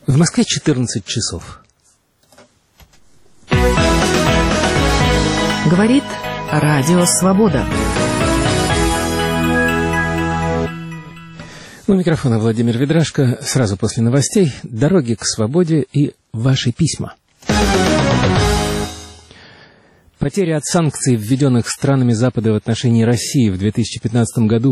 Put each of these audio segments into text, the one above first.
В Москве 14 часов. Говорит Радио Свобода. У микрофона Владимир Ведрашко. Сразу после новостей «Дороги к свободе» и ваши письма. Потери от санкций, введенных странами Запада в отношении России в 2015 году,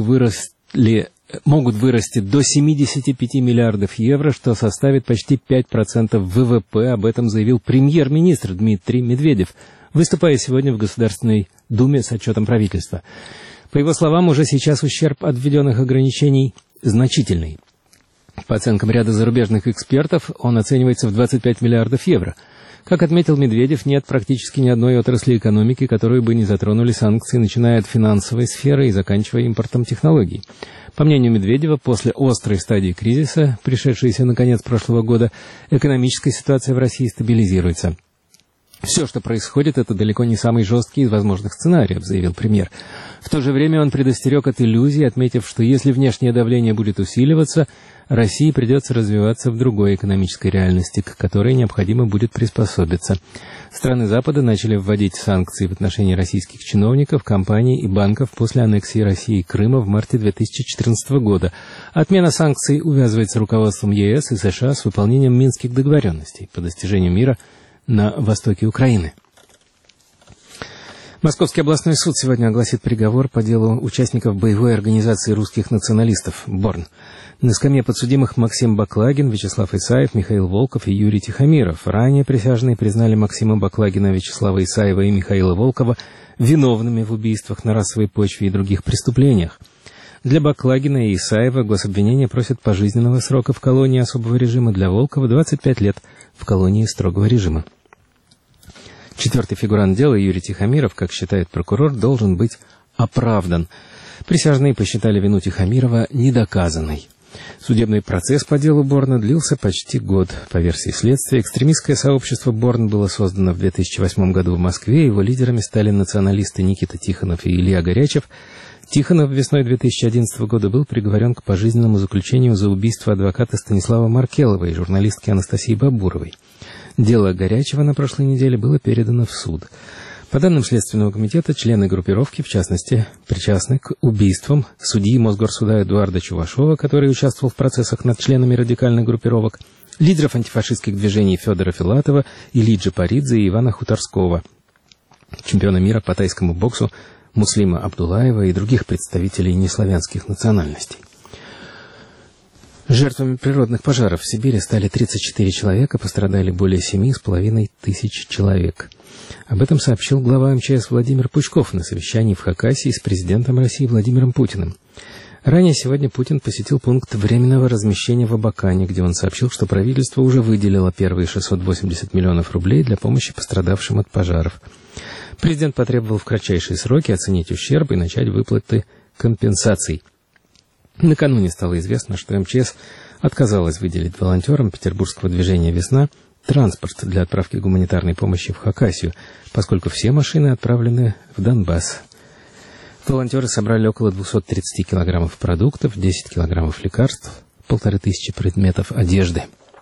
могут вырасти до 75 миллиардов евро, что составит почти 5% ВВП. Об этом заявил премьер-министр Дмитрий Медведев, выступая сегодня в Государственной Думе с отчетом правительства. По его словам, уже сейчас ущерб от введенных ограничений значительный. По оценкам ряда зарубежных экспертов, он оценивается в 25 миллиардов евро. Как отметил Медведев, нет практически ни одной отрасли экономики, которую бы не затронули санкции, начиная от финансовой сферы и заканчивая импортом технологий. По мнению Медведева, после острой стадии кризиса, пришедшейся на конец прошлого года, экономическая ситуация в России стабилизируется. «Все, что происходит, это далеко не самый жесткий из возможных сценариев», — заявил премьер. В то же время он предостерег от иллюзий, отметив, что если внешнее давление будет усиливаться, России придется развиваться в другой экономической реальности, к которой необходимо будет приспособиться. Страны Запада начали вводить санкции в отношении российских чиновников, компаний и банков после аннексии России Крыма в марте 2014 года. Отмена санкций увязывается руководством ЕС и США с выполнением Минских договоренностей по достижению мира на востоке Украины. Московский областной суд сегодня огласит приговор по делу участников боевой организации русских националистов «Борн». На скамье подсудимых Максим Баклагин, Вячеслав Исаев, Михаил Волков и Юрий Тихомиров. Ранее присяжные признали Максима Баклагина, Вячеслава Исаева и Михаила Волкова виновными в убийствах на расовой почве и других преступлениях. Для Баклагина и Исаева гособвинение просит пожизненного срока в колонии особого режима, для Волкова 25 лет в колонии строгого режима. Четвертый фигурант дела, Юрий Тихомиров, как считает прокурор, должен быть оправдан. Присяжные посчитали вину Тихомирова недоказанной. Судебный процесс по делу Борна длился почти год. По версии следствия, экстремистское сообщество Борн было создано в 2008 году в Москве. Его лидерами стали националисты Никита Тихонов и Илья Горячев. Тихонов весной 2011 года был приговорен к пожизненному заключению за убийство адвоката Станислава Маркелова и журналистки Анастасии Бабуровой. Дело Горячева на прошлой неделе было передано в суд. По данным Следственного комитета, члены группировки, в частности, причастны к убийствам судьи Мосгорсуда Эдуарда Чувашова, который участвовал в процессах над членами радикальных группировок, лидеров антифашистских движений Федора Филатова, Ильи Джапаридзе и Ивана Хуторского, чемпиона мира по тайскому боксу Муслима Абдулаева и других представителей неславянских национальностей. Жертвами природных пожаров в Сибири стали 34 человека, пострадали более 7,5 тысяч человек. Об этом сообщил глава МЧС Владимир Пучков на совещании в Хакасии с президентом России Владимиром Путиным. Ранее сегодня Путин посетил пункт временного размещения в Абакане, где он сообщил, что правительство уже выделило первые 680 миллионов рублей для помощи пострадавшим от пожаров. Президент потребовал в кратчайшие сроки оценить ущерб и начать выплаты компенсаций. Накануне стало известно, что МЧС отказалась выделить волонтерам петербургского движения «Весна» транспорт для отправки гуманитарной помощи в Хакасию, поскольку все машины отправлены в Донбасс. Волонтеры собрали около 230 килограммов продуктов, 10 килограммов лекарств, 1500 предметов одежды.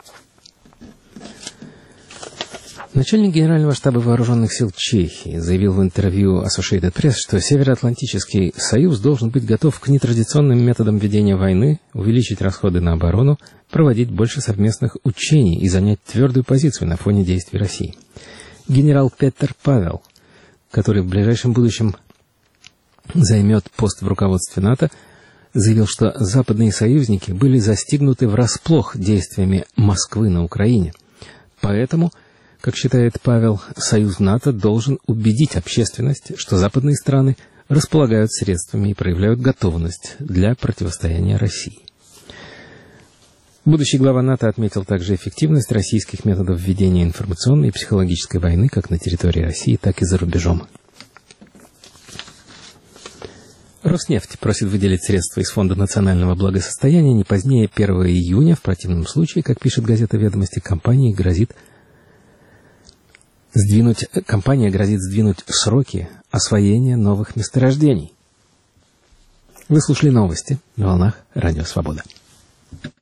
Начальник Генерального штаба Вооруженных сил Чехии заявил в интервью Associated Press, что Североатлантический союз должен быть готов к нетрадиционным методам ведения войны, увеличить расходы на оборону, проводить больше совместных учений и занять твердую позицию на фоне действий России. Генерал Петер Павел, который в ближайшем будущем займет пост в руководстве НАТО, заявил, что западные союзники были застигнуты врасплох действиями Москвы на Украине. Поэтому, как считает Павел, союз НАТО должен убедить общественность, что западные страны располагают средствами и проявляют готовность для противостояния России. Будущий глава НАТО отметил также эффективность российских методов ведения информационной и психологической войны как на территории России, так и за рубежом. Роснефть просит выделить средства из Фонда национального благосостояния не позднее 1 июня. В противном случае, как пишет газета «Ведомости», компания грозит сдвинуть сроки освоения новых месторождений. Вы слушали новости на волнах Радио Свобода.